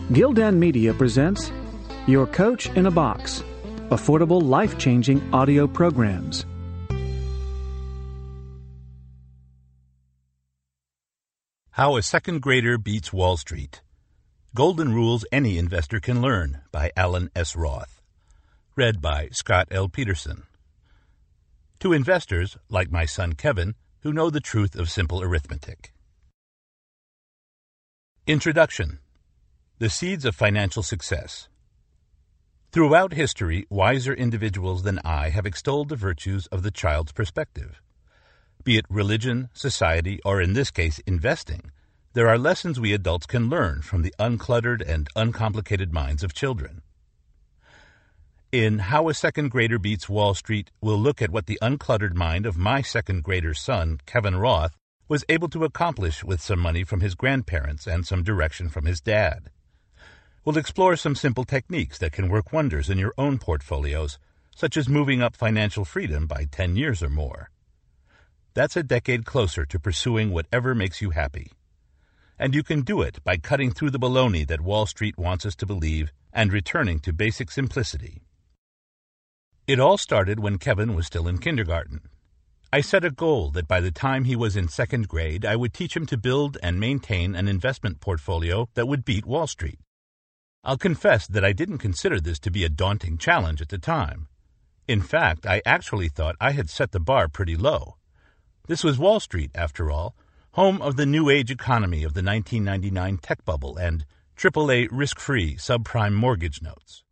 Gildan Media presents Your Coach in a Box, affordable, life-changing audio programs. How a Second Grader Beats Wall Street. Golden Rules Any Investor Can Learn by Alan S. Roth. Read by Scott L. Peterson. To investors, like my son Kevin, who know the truth of simple arithmetic. Introduction. The Seeds of Financial Success. Throughout history, wiser individuals than I have extolled the virtues of the child's perspective. Be it religion, society, or in this case, investing, there are lessons we adults can learn from the uncluttered and uncomplicated minds of children. In How a Second Grader Beats Wall Street, we'll look at what the uncluttered mind of my second grader son, Kevin Roth, was able to accomplish with some money from his grandparents and some direction from his dad. We'll explore some simple techniques that can work wonders in your own portfolios, such as moving up financial freedom by 10 years or more. That's a decade closer to pursuing whatever makes you happy. And you can do it by cutting through the baloney that Wall Street wants us to believe and returning to basic simplicity. It all started when Kevin was still in kindergarten. I set a goal that by the time he was in second grade, I would teach him to build and maintain an investment portfolio that would beat Wall Street. I'll confess that I didn't consider this to be a daunting challenge at the time. In fact, I actually thought I had set the bar pretty low. This was Wall Street, after all, home of the new age economy of the 1999 tech bubble and AAA risk-free subprime mortgage notes.